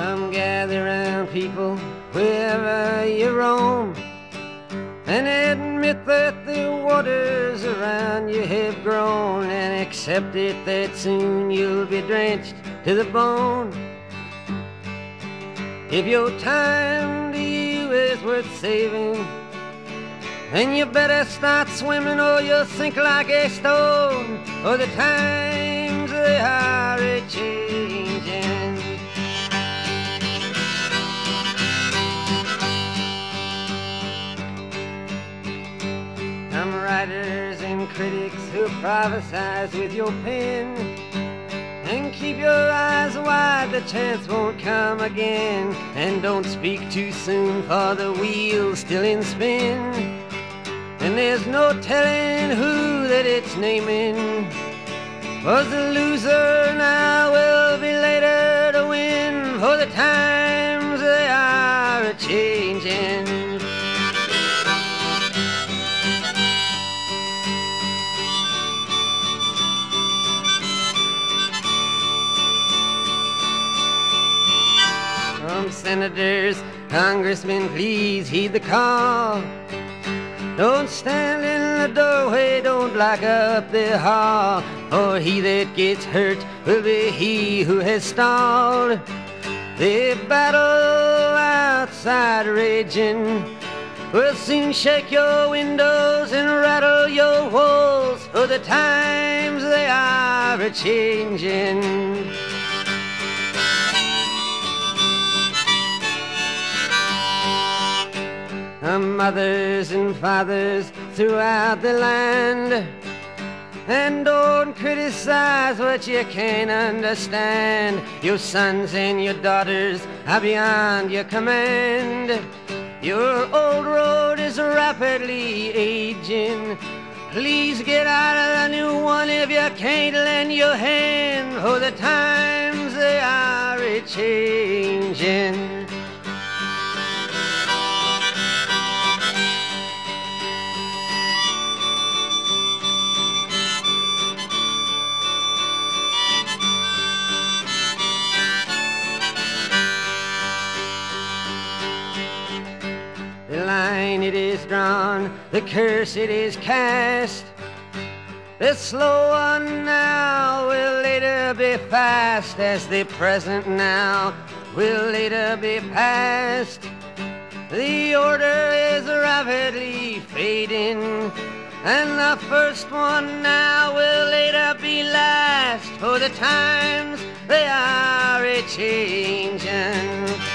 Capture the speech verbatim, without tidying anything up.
Come gather round, people, wherever you roam, and admit that the waters around you have grown, and accept it that soon you'll be drenched to the bone. If your time to you is worth saving, then you better start swimming or you'll sink like a stone, for the times they are a-changing. Some writers and critics who prophesize with your pen, and keep your eyes wide, the chance won't come again. And don't speak too soon, for the wheel's still in spin, and there's no telling who that it's naming. Was the loser now will be later to win, for the times they are a-changing. From senators, congressmen, please heed the call. Don't stand in the doorway, don't block up the hall, for he that gets hurt will be he who has stalled. The battle outside raging will soon shake your windows and rattle your walls, for the times they are a-changing. Mothers and fathers throughout the land, and don't criticize what you can't understand. Your sons and your daughters are beyond your command. Your old road is rapidly aging. Please get out of the new one if you can't lend your hand, for the times they are a-changing. The line it is drawn, the curse it is cast. The slow one now will later be fast, as the present now will later be past. The order is rapidly fading, and the first one now will later be last, for the times they are a-changing.